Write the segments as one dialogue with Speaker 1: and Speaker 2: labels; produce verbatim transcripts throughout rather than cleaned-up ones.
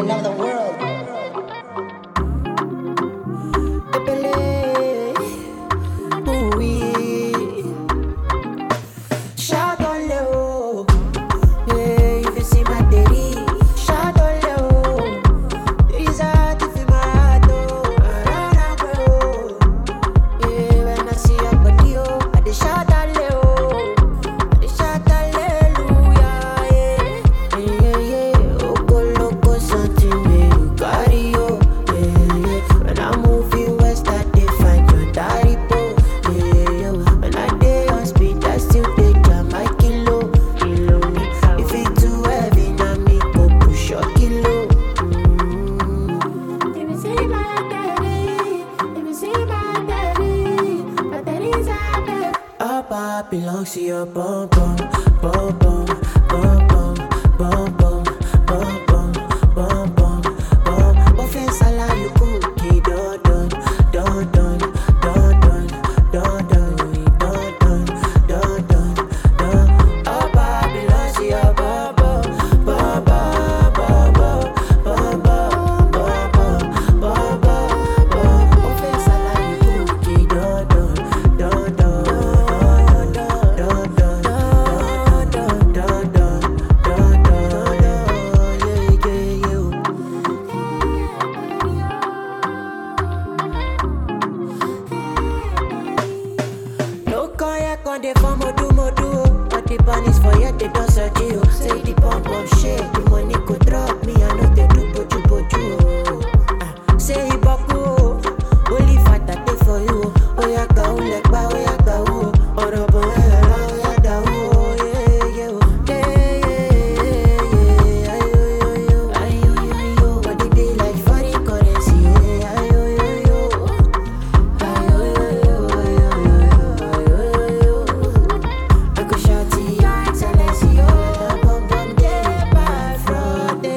Speaker 1: of the world. Shout on low, yeah, if you see my daddy. Shout on low, it's hard to feel my heart, oh, around and low. Yeah, when I see your body, oh, I dey shout hallelujah, I dey shout hallelujah, yeah, yeah, yeah. Oko loco something wey you carry, oh, yeah, yeah. When I move you west, I dey find your daddy, oh, yeah, yeah. When I dey on speed, I still dey jam my kilo, kilo me. If it too heavy, na me go push your kilo. Mm. If you see my daddy, if you see my daddy, my daddy's out there. Up, up belongs to your bum bum, bum bum, bum bum, bum bum, bum bum, bum bum, bum. Offense allow you cookie, done done, done done, done done, done done, done done, done done, done. Up, up belongs to your bum bum, bum bum, bum bum, bum bum, bum bum, bum bum, bum. Offense allow you cookie, done done, done done, done done, done done, done done, done done, done done, yeah, yeah, yeah. No call ya con dey for modu modu, oh. But the ban is for ya, they don't search you. Say the pump pump shake, the money go drop me, I know they do boju boju, oh. Ah, say he baku, oh. Only fight I pay for you, oh. Oh ya ga, oh legba, oh ya ga, oh. Oro bo eh la, oh ya da, oh, yeah, yeah, oh. Yeah, yeah, yeah, yeah, ayo, yo, yo, ayo, yo, yo. But they dey like foreign currency, yeah, ayo, yo, yo. Ayo, yo, yo, ayo, yo, yo, ayo, yo, yo. I go shout to your excellency, oh, the bum bum dey by Friday.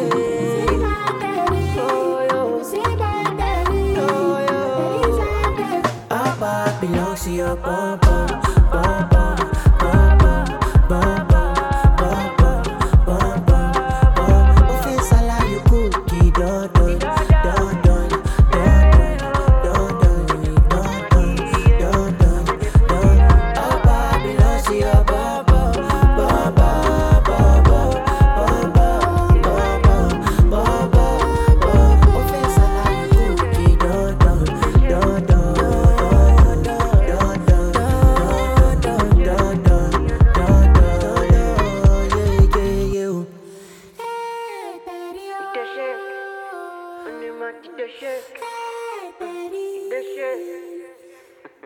Speaker 1: Oh, yo, oh, yo. Abba belongs to your bum bum, bum bum, bum bum, bum bum, bum bum, bum bum, bum. Offense allow you cookie, done done, done done, done done, done done, done done, done done. Abba belongs to your bum bum, bum bum, bum bum, bum bum, bum bum, bum bum, bum. Offense allow you cookie, done done, done done, done done, done done, done done, done done, yeah, yeah, yeah. Hey, daddy, oh. Eat that shit. On the mark, eat that shit. Hey, daddy. Eat that shit.